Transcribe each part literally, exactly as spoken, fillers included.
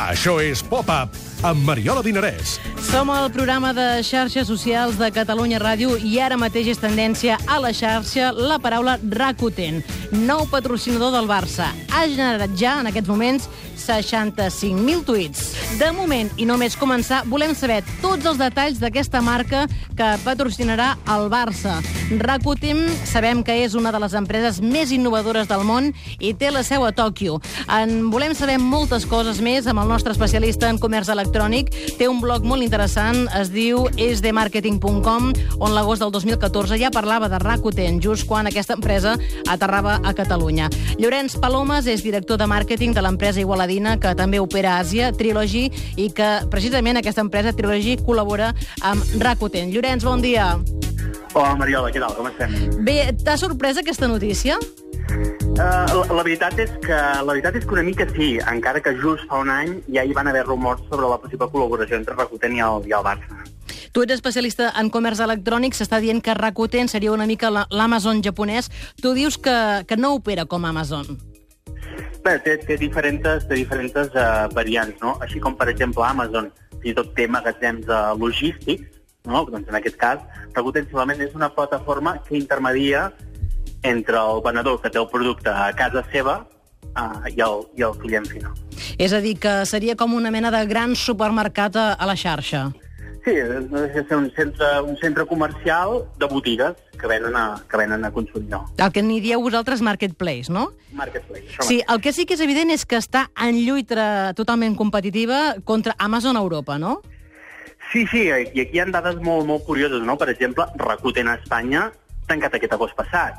Això és Pop-Up, amb Mariola Dinarès. Som el programa de xarxes socials de Catalunya Ràdio i ara mateix és tendència a la xarxa la paraula Rakuten, nou patrocinador del Barça. Ha generat ja, en aquests moments, seixanta-cinc mil tuits. De moment, i només començar, volem saber tots els detalls d'aquesta marca que patrocinarà el Barça. Rakuten sabem que és una de les empreses més innovadores del món i té la seu a Tòquio. En volem saber moltes coses més amb el nostre especialista en comerç electrònic. Té un blog molt interessant, es diu es de marketing punt com, on l'agost del dos mil catorze ja parlava de Rakuten, just quan aquesta empresa aterrava a Catalunya. Llorenç Palomes és director de màrqueting de l'empresa igualadina que també opera a Àsia, Trilogy, i que precisament aquesta empresa, Trilogy, col·labora amb Rakuten. Llorenç, bon dia. Hola, Mariola, què tal? Com estem? Bé, t'ha sorprès aquesta notícia? Uh, la, la, veritat és que, la veritat és que una mica sí, encara que just fa un any ja hi van haver rumors sobre la possible col·laboració entre Rakuten i el, i el Barça. Tu ets especialista en comerç electrònic, s'està dient que Rakuten seria una mica l'Amazon japonès. Tu dius que, que no opera com Amazon. Bé, té, té diferents, té diferents uh, variants, no? Així com, per exemple, Amazon fins i tot té magatzems uh, logístics, no? Doncs en aquest cas, Rakuten simplement és una plataforma que intermedia entre el venedor que té el producte a casa seva uh, i, el, i el client final. És a dir, que seria com una mena de gran supermercat a, a la xarxa. Sí, no deixa de ser un centre, un centre comercial de botigues que venen a, que venen a consumidor. El que n'hi dieu vosaltres Marketplace, no? Marketplace, això sí, el que sí que és evident és que està en lluita totalment competitiva contra Amazon a Europa, no? Sí, sí, i aquí hi ha dades molt, molt curioses, no? Per exemple, Rakuten a Espanya tancat aquest agost passat.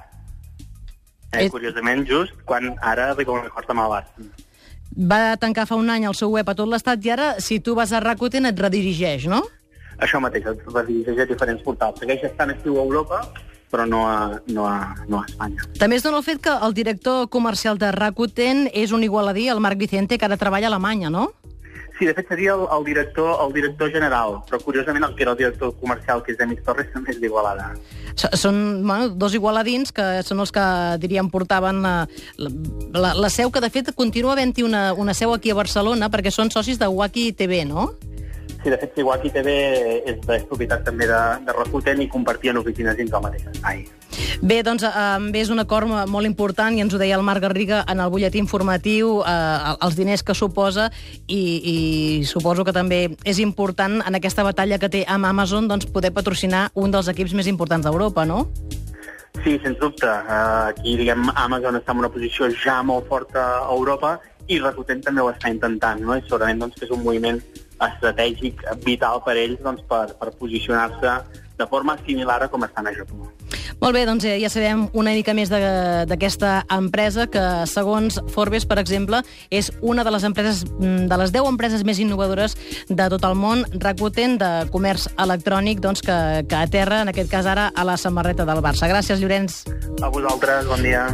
Eh, et... Curiosament, just quan ara arriba un acord amb el Barça. Va tancar fa un any el seu web a tot l'estat i ara, si tu vas a Rakuten, et redirigeix, no? Això mateix, et redirigeix a diferents portals. Segueix estant actiu a Europa, però no a, no a, no a Espanya. També es dona el fet que el director comercial de Rakuten és un igualadí, el Marc Vicente, que ara treballa a Alemanya, no? Sí, de fet seria el, el, director, el director general, però curiosament el que era el director comercial, que és Demis Torres, també és d'Igualada. Són bueno, dos igualadins que són els que, diríem, portaven la, la, la seu, que de fet continua havent-hi una, una seu aquí a Barcelona, perquè són socis de Waki T V, no? Sí, de fet, Waki T V és de propietat també de, de Rakuten i compartien oficines dins del mateix espai. Bé, doncs eh, és un acord molt important, i ens ho deia el Marc Garriga en el butlletí informatiu, eh, els diners que suposa, i, i suposo que també és important en aquesta batalla que té amb Amazon doncs, poder patrocinar un dels equips més importants d'Europa, no? Sí, sens dubte. Uh, aquí, diguem, Amazon està en una posició ja molt forta a Europa i Rakuten també ho està intentant, no? I segurament doncs, que és un moviment estratègic vital per ells doncs, per, per posicionar-se de forma similar a com estan a Japó. Molt bé, doncs ja sabem una mica més d'aquesta empresa que, segons Forbes, per exemple, és una de les empreses, de les deu empreses més innovadores de tot el món, Rakuten, de comerç electrònic, doncs, que, que aterra, en aquest cas ara, a la samarreta del Barça. Gràcies, Llorenç. A vosaltres, bon dia.